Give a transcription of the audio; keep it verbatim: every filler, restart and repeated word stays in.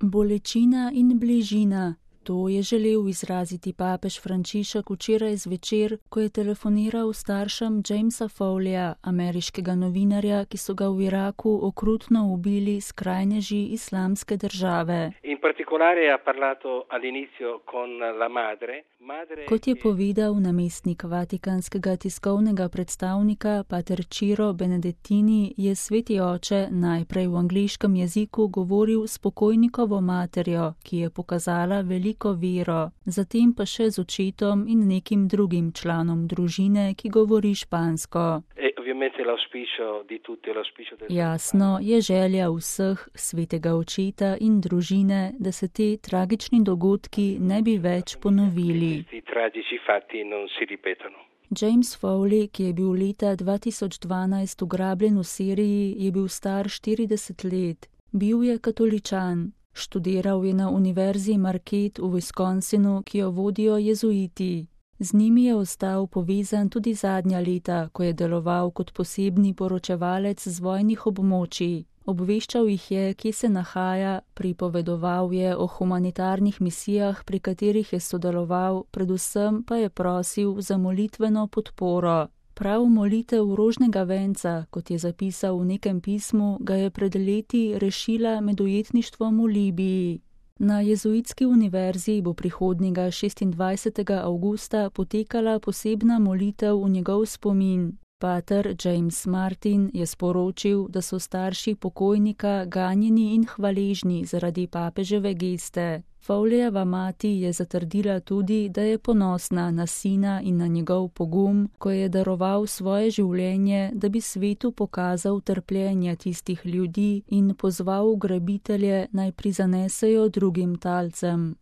Bolečina in bližina. To je želel izraziti papež Frančišek včeraj zvečer, ko je telefoniral staršem Jamesa Fowleya, ameriškega novinarja, ki so ga v Iraku okrutno ubili skrajneži Islamske države. Kot je povedal namestnik vatikanskega tiskovnega predstavnika pater Ciro Benedettini, je sveti oče najprej v angleškem jeziku govoril s pokojnikovo materjo, ki je pokazala veliko vero, zatem pa še z očetom in nekim drugim članom družine, ki govori špansko. Jasno je želja vseh, svetega očeta in družine, da se te tragični dogodki ne bi več ponovili. James Fowley, ki je bil leta dva tisoč dvanajst ugrabljen v Siriji, je bil star štirideset let. Bil je katoličan. Študiral je na univerzi Marquette v Wisconsinu, ki jo vodijo jezuiti. Z njimi je ostal povezan tudi zadnja leta, ko je deloval kot posebni poročevalec z vojnih območij. Obveščal jih je, kje se nahaja, pripovedoval je o humanitarnih misijah, pri katerih je sodeloval, predvsem pa je prosil za molitveno podporo. Prav molitev rožnega venca, kot je zapisal v nekem pismu, ga je pred leti rešila med ujetništvom v Libiji. Na jezuitski univerzi bo prihodnjega šestindvajsetega avgusta potekala posebna molitev v njegov spomin. Pater James Martin je sporočil, da so starši pokojnika ganjeni in hvaležni zaradi papeževe geste. Fowleyjeva mati je zatrdila tudi, da je ponosna na sina in na njegov pogum, ko je daroval svoje življenje, da bi svetu pokazal trpljenje tistih ljudi in pozval ugrabitelje, naj prizanesejo drugim talcem.